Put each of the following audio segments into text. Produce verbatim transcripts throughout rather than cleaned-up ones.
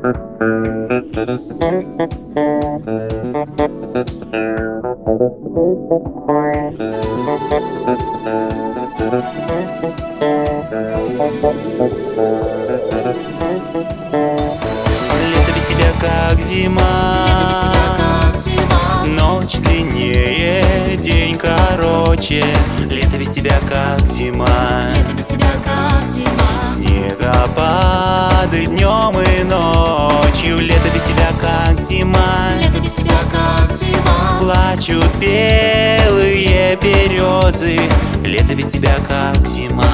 Лето без тебя как зима, ночь длиннее, день короче. Лето без тебя как зима, снегопады днем и ночью. Лето без тебя как зима, плачут белые березы. Лето без тебя как зима,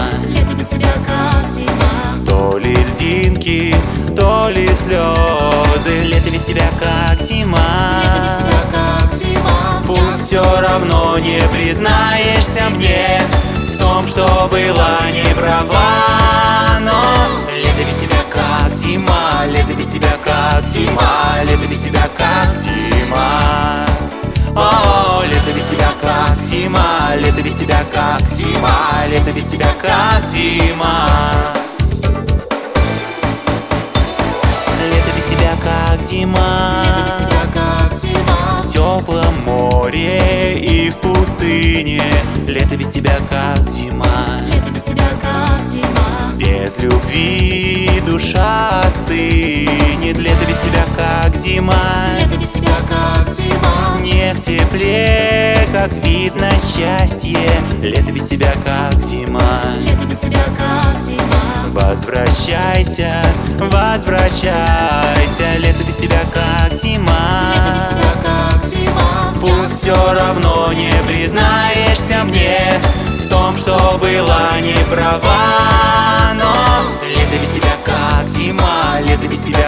то ли льдинки, то ли слезы. Лето без тебя как зима, пусть все равно не признаешься мне в том, что была не права. Но лето без тебя как зима, лето без тебя как зима, лето без тебя как зима. О, лето без тебя как зима, лето без тебя как зима, лето без тебя как зима. Лето без тебя как зима, в теплом море и в пустыне. Лето без тебя как зима, без любви душа остынет. Лето без тебя как зима, не в тепле, как видно счастье. Лето без тебя как зима, возвращайся, возвращайся. Лето без тебя как зима, пусть все равно не признаешься мне в том, что была не права. Но лето без тебя как зима, лето без тебя